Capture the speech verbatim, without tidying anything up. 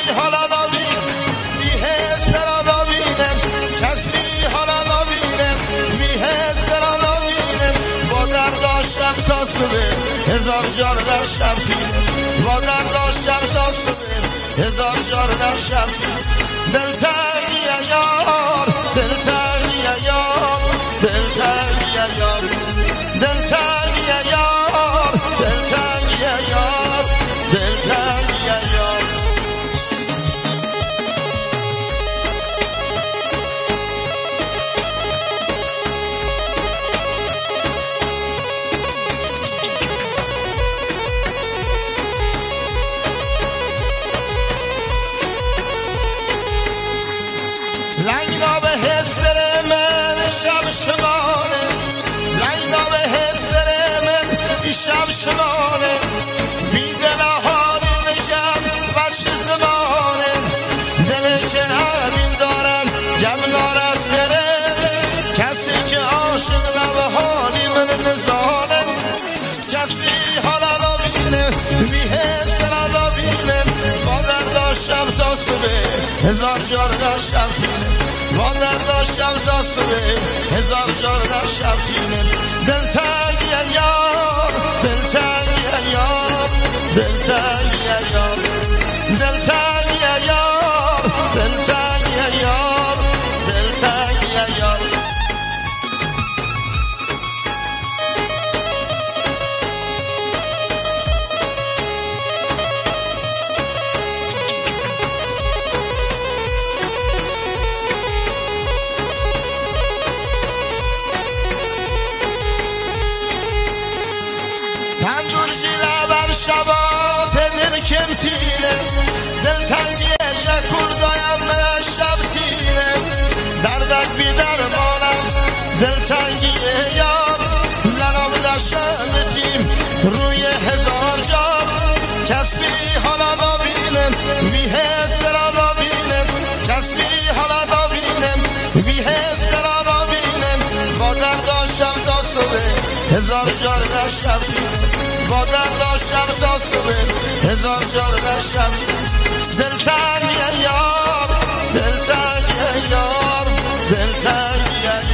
حالا نبینه بیهست را نبینه کسی حالا نبینه بیهست را نبینه با درداشم تا صبح هزار جار در شمشینه با درداشم تا صبح هزار جار در شمشینه دلتنگی یار دلتنگی یار دلتنگی یار دلتنگی یار دلتنگی یار دلتنگی یار لنگا به حسر من شب شمانه لنگا به حسر من شب شمانه بی دل حالی بجم بچه زمانه دل که همین دارم گم نارسره کسی که عاشق لب حالی من نزانه کسی حالا نبینه بی حسر نبینه با درداشم تا صبح هزار جار در شمشینه با درداشم تا صبح هزار جار در شمشینه دلتنگی یار دلتنگی یار دلتنگی یار دلتنگی یار دلتنگی یار دلتنگی یار شبا دل کم تیره دلتنگی شکر دایم من شب تیره دردک بی درمانم دلتنگی یار لنام دشم تیم روی هزار جار کسی حالا نبینم بی حس را نبینم کسی حالا نبینم بی حس را نبینم با درداشم تا صبح هزار جار در شب با درداشم تا صبح هزار جار در شب دلتنگی یار دلتنگی یار دلتنگی